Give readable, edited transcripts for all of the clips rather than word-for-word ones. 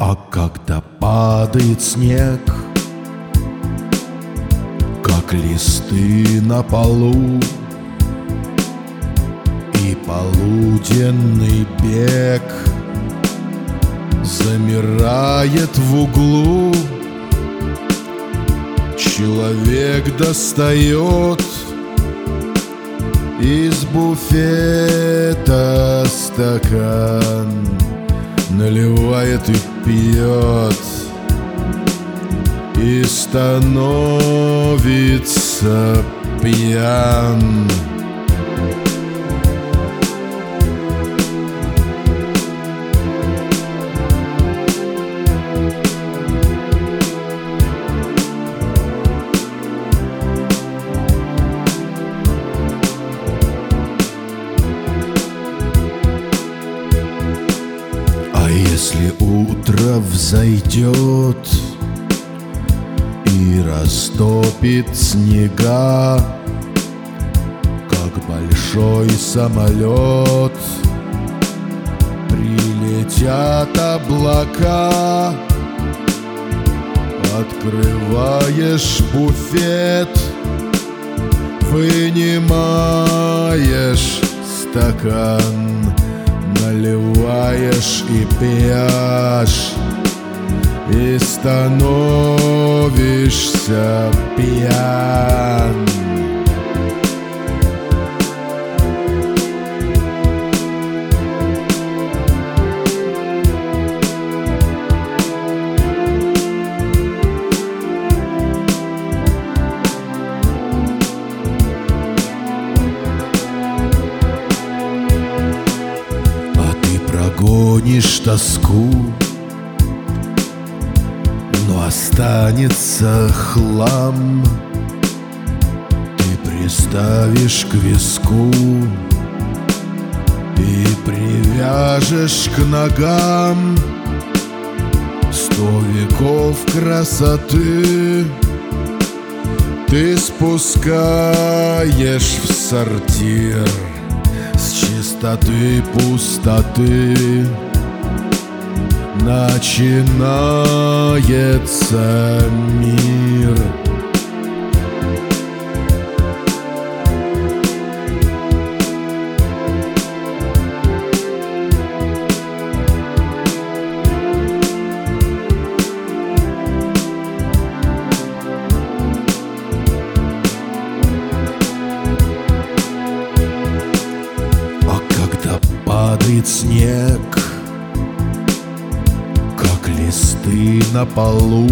А когда падает снег, как листы на полу, и полуденный бег замирает в углу, человек достает из буфета стакан, наливает и пьет, и становится пьян. А если утро взойдет и растопит снега, как большой самолет, прилетят облака, открываешь буфет, вынимаешь стакан, наливаешь и пьешь, и становишься пьян. Прогонишь тоску, но останется хлам. Ты приставишь к виску и привяжешь к ногам 100 веков красоты. Ты спускаешь в сортир с чистоты пустоты, начинается мир. Падает снег, как листы на полу,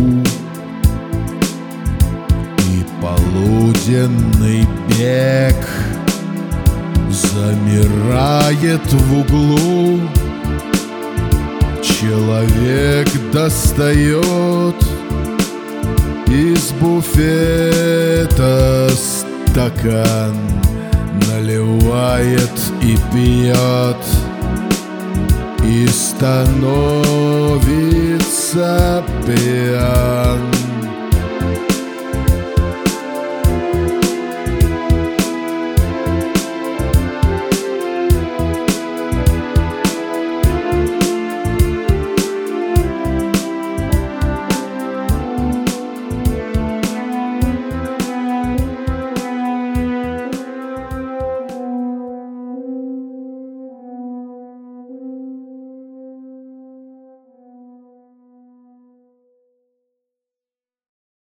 и полуденный бег замирает в углу, человек достает из буфета стакан, наливает и пьет, и становится пьян.